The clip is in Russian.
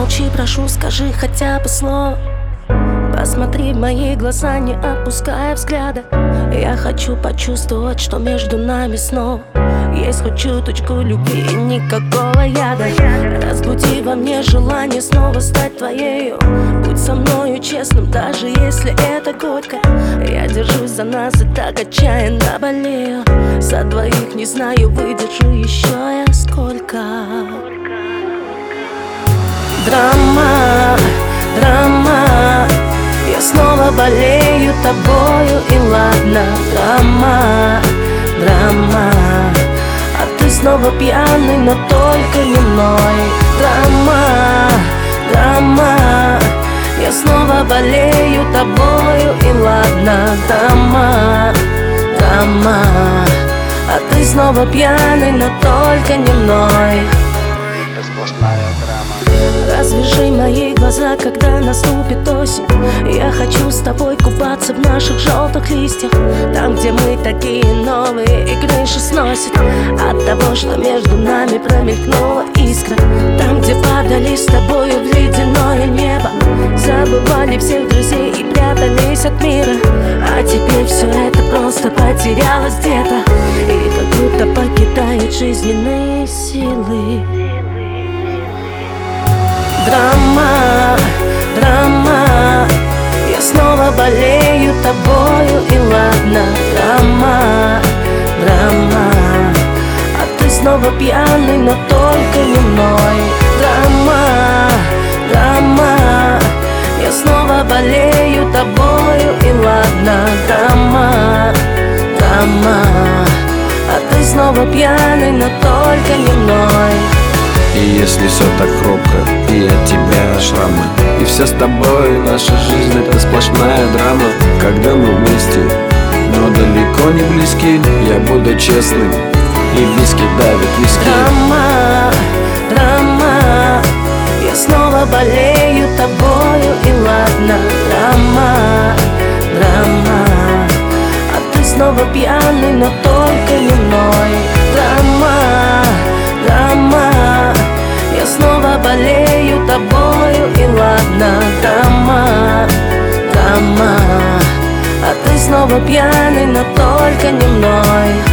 молчи, прошу, скажи хотя бы слово. Посмотри в мои глаза, не опуская взгляда. Я хочу почувствовать, что между нами снова есть хоть чуточку любви и никакого яда. Разбуди во мне желание снова стать твоею. Будь со мною честным, даже если это горько. Я держусь за нас и так отчаянно болею. За двоих не знаю, выдержу еще я сколько. Драма, драма, я снова болею тобою, и ладно. Драма, драма, а ты снова пьяный, но только не мной. Драма, драма, я снова болею тобою, и ладно. Драма, драма, а ты снова пьяный, но только не мной. Развяжи мои глаза, когда наступит осень. Я хочу с тобой купаться в наших желтых листьях. Там, где мы такие новые и крыши сносит от того, что между нами промелькнула искра. Там, где падали с тобою в ледяное небо, забывали всех друзей и прятались от мира. А теперь все это просто потерялось где-то, и как будто покидает жизненные силы. Драма, драма, я снова болею тобою, и ладно. Драма, драма, а ты снова пьяный, но только не мной. Драма, драма, я снова болею тобою, и ладно. Драма, драма, а ты снова пьяный, но только не мной. И если все так хрупко, и от тебя шрамы, и все с тобой, наша жизнь это сплошная драма. Когда мы вместе, но далеко не близки, я буду честным, и виски давит виски. Драма, драма, я снова болею тобою, и ладно. Драма, драма, а ты снова пьяный, но только не мной. Драма, драма, я снова болею тобою, и ладно. Драма, драма, а ты снова пьяный, но только не мной.